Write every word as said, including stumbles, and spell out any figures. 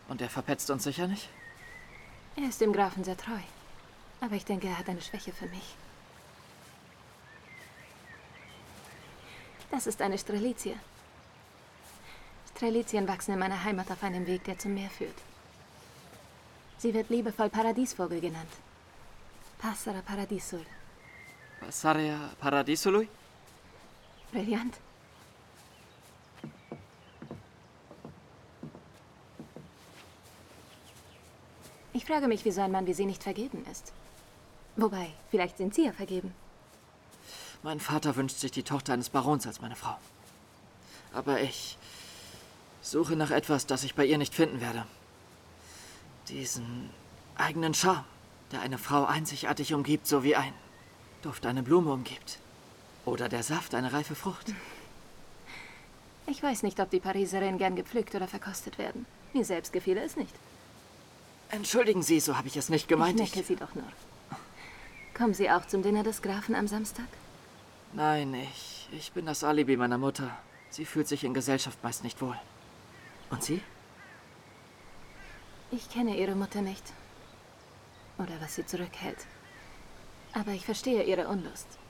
Und er verpetzt uns sicher nicht? Er ist dem Grafen sehr treu. Aber ich denke, er hat eine Schwäche für mich. Das ist eine Strelizie. Strelizien wachsen in meiner Heimat auf einem Weg, der zum Meer führt. Sie wird liebevoll Paradiesvogel genannt. Passera paradisul. Passaria paradisului? Brillant. Ich frage mich, wieso ein Mann wie Sie nicht vergeben ist. Wobei, vielleicht sind Sie ja vergeben. Mein Vater wünscht sich die Tochter eines Barons als meine Frau. Aber ich suche nach etwas, das ich bei ihr nicht finden werde. Diesen eigenen Charme, der eine Frau einzigartig umgibt, so wie ein Duft eine Blume umgibt. Oder der Saft eine reife Frucht. Ich weiß nicht, ob die Pariserinnen gern gepflückt oder verkostet werden. Mir selbst gefiele es nicht. Entschuldigen Sie, so habe ich es nicht gemeint. Ich necke Sie doch nur. Kommen Sie auch zum Dinner des Grafen am Samstag? Nein, ich, ich bin das Alibi meiner Mutter. Sie fühlt sich in Gesellschaft meist nicht wohl. Und Sie? Ich kenne Ihre Mutter nicht. Oder was sie zurückhält. Aber ich verstehe Ihre Unlust.